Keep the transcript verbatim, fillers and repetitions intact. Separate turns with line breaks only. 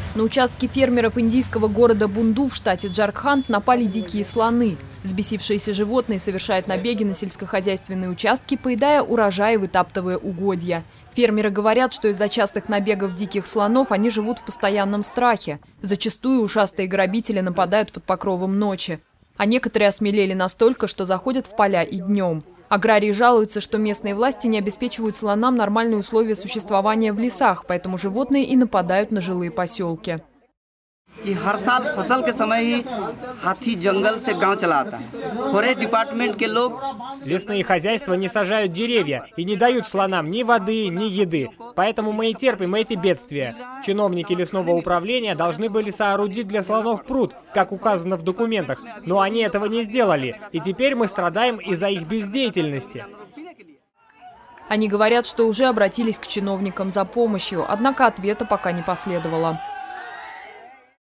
На участке фермеров индийского города Бунду в штате Джарханд напали дикие слоны. Взбесившиеся животные совершают набеги на сельскохозяйственные участки, поедая урожай и вытаптывая угодья. Фермеры говорят, что из-за частых набегов диких слонов они живут в постоянном страхе. Зачастую ушастые грабители нападают под покровом ночи. А некоторые осмелели настолько, что заходят в поля и днем. Аграрии жалуются, что местные власти не обеспечивают слонам нормальные условия существования в лесах, поэтому животные и нападают на жилые поселки.
Лесные хозяйства не сажают деревья и не дают слонам ни воды, ни еды. Поэтому мы и терпим эти бедствия. Чиновники лесного управления должны были соорудить для слонов пруд, как указано в документах, но они этого не сделали. И теперь мы страдаем из-за их бездеятельности.
Они говорят, что уже обратились к чиновникам за помощью, однако ответа пока не последовало.